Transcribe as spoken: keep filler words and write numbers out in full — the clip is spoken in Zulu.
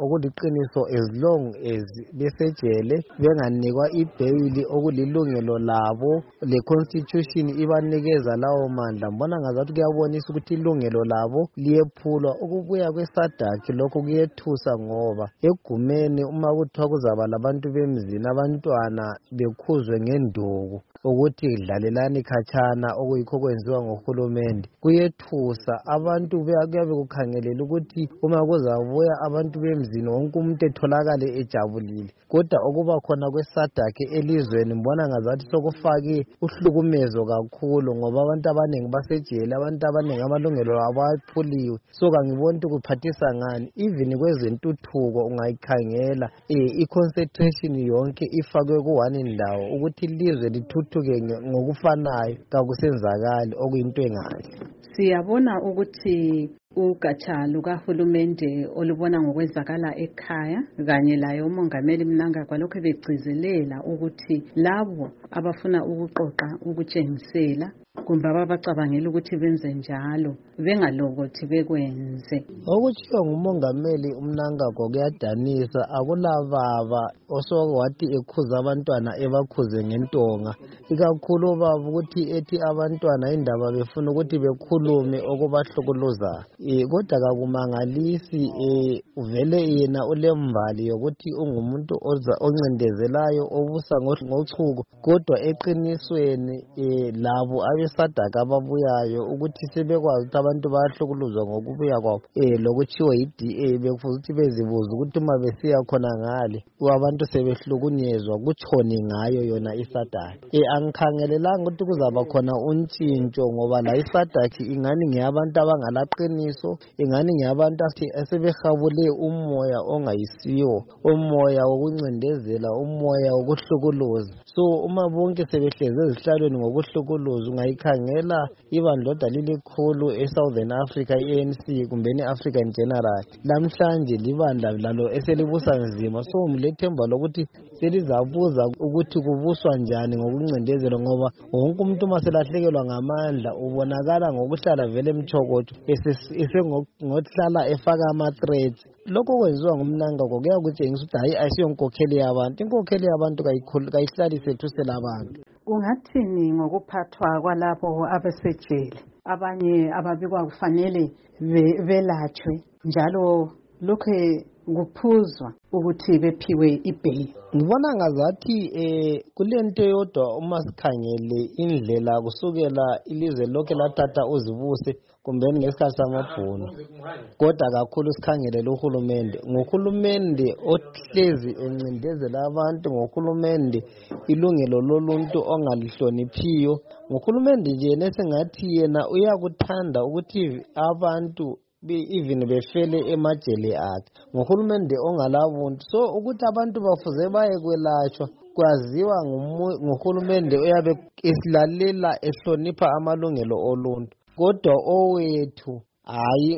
okuliqiniso as long as besejele benganikwa ibheyili okulilungelo labo le constitution ibanikeza lawo mandla. Mbona ngazathi kuyabonisa ukuthi ilungelo labo liyephulwa. Ukubuya kwesadaki lokho kuyethusa ngoba egumeni uma kuthiwa kuzaba labantu bemzini abantwana bekhuzwe ngenduku ukuthi dlalelani khatshana okuyikho kwenziwa ngohulumende kuyethusa. Abantu kuyabe kukhangelela ukuthi uma kuzabuya abantu bemzini wonke umuntu etholakale ejabulile, kodwa okuba khona kwesadaki elizweni mbona ngazathi sokufake uhlukumezo kakhulu ngoba abantu abanengi basejele, abantu abanengi amalungelo abo aphuliwe. So kangiboni ukuthi kuphathisa ngani. Even kwezentuthuko ungayikhangela eh i-concentration yonke ifakwe ku-one indawo ukuthi ilizwe lithuthuke ngokufanayo kakusenzakali okuyinto engahle. Siyabona ukuthi ugatsha lukahulumende olubona ngokwenzakala ekhaya kanye laye umongameli Mnangagwa lokho begcizelela ukuthi labo abafuna ukuqoqa ukutshengisela kumbe ababacabangela ukuthi benze njalo bengalokothi bekwenze. Okutshiwo ngumongameli uMnangagwa kuyadanisa. Akulababa osowathi ekhuza abantwana ebakhuze ngentonga, ikakhulu baba ukuthi ethi abantwana indaba befuna ukuthi bekhulume okubahlukuluzayo. Eh kodwa kakumangalisi eh uvele yena ulembali yokuthi ungumuntu oncindezelayo obusa ngochuku, kodwa eqinisweni eh labo abesadaka ababuyayo ukuthi sebekwazi ukuthi abantu bayahlukuluzwa ngokubuya kwabo eh lokutshiwo yi-D A bekufuza ukuthi bezibuza ukuthi uma besiya khona ngale abantu sebehlukunyezwa kutshoni ngayo yona isadaki. Eh angikhangelelanga ukuthi kuzaba khona untshintsho ngoba la isadaki ingani ngeyabantu abangalaqiniso, ingani ngeyabantu asebehabule umoya ongayisiwo, umoya wokuncindezela, umoya wokuhlukuluza. So uma bonke sebehleze ezihlalweni ngokuhlukuluza ungayikhangela ibandloda lilikhulu eSouthern Africa i-A N C kumbe ne-Africa in general namhlanje libandla lalo eselibusa nzima. So umlethemba lokuthi selizabuza ukuthi kubuswa njani ngokuncindezela ngoba wonke umuntu uma selahlekelwa ngamandla ubonakala ngokuhlala vele emchokotsho esengohlala efaka ama-threats. Lokho kwenziwa nguMnangagwa kuyakutshengisa ukuthi hayi ayisiyonkokheli yabantu. Inkokheli yabantu kayihlali sethusela abantu. Ungathini ngokuphathwa kwalabo abasejele abanye ababikwa kufanele belatshwe njalo lokho kuphuzwa ukuthi bephiwe ibheyili? Ngibona ngazathi eh kulento yodwa uma sikhangele indlela kusukela ilizwe lokho lathatha uzibuse kumbe ngesikhathi samabhunu, kodwa kakhulu sikhangelela uhulumende ngohulumende ohlezi encindezela abantu, ngohulumende ilungelo loluntu ongalihloniphiyo, ngohulumende nje nesengathi yena uyakuthanda ukuthi abantu even befele emajele akhe, ngohulumende ongalabuntu. So ukuthi abantu bafuze baye kwelatshwa kwaziwa ngohulumende oyabe esilalela ehlonipha amalungelo oluntu, kodwa owethu hayi